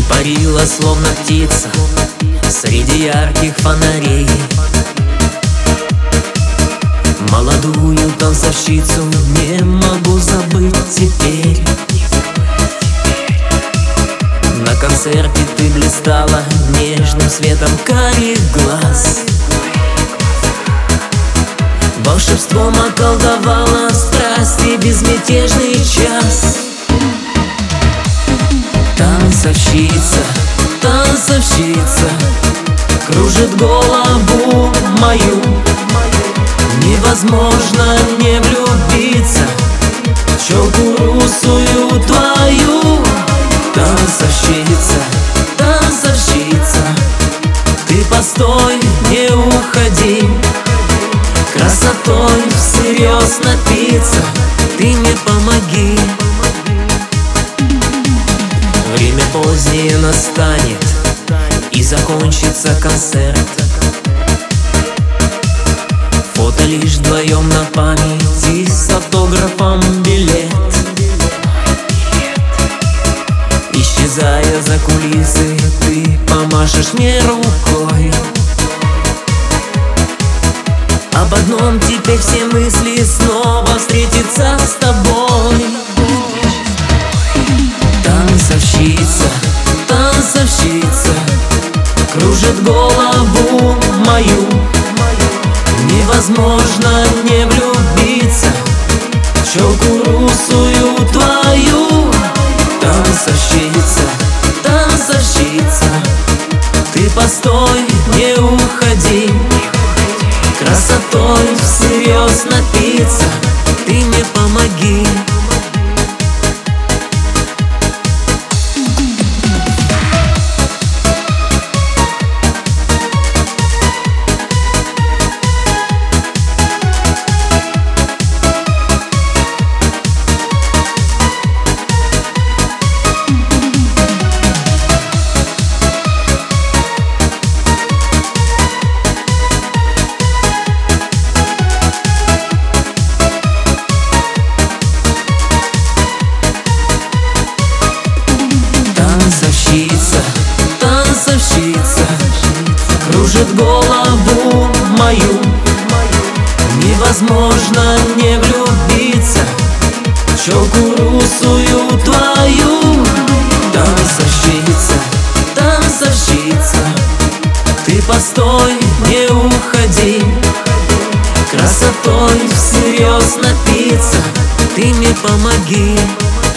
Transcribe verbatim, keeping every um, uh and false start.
парила, словно птица, среди ярких фонарей. Молодую танцовщицу не могу забыть теперь. На концерте ты блистала нежным светом карих глаз. Волшебством околдовала страсти безмятежный час. Танцовщица, танцовщица, кружит голову мою. Невозможно не влюбиться в челку русую твою. Танцовщица, танцовщица, ты постой, не уходи. Красотой всерьез напиться ты мне помоги. Время позднее настанет, и закончится концерт. Фото лишь вдвоем на память, и с автографом билет. Исчезая за кулисы, ты помашешь мне рукой. Об одном теперь все мысли снова встретиться с тобой. Танцовщица, танцовщица, кружит голову мою. Невозможно не влюбиться в челку русую твою. Танцовщица, танцовщица, ты постой, не уходи. Красотой всерьез напиться ты мне помоги. Танцовщица, танцовщица, кружит голову мою. Невозможно не влюбиться в челку русую твою. Танцовщица, танцовщица, ты постой, не уходи. Красотой всерьез напиться ты мне помоги.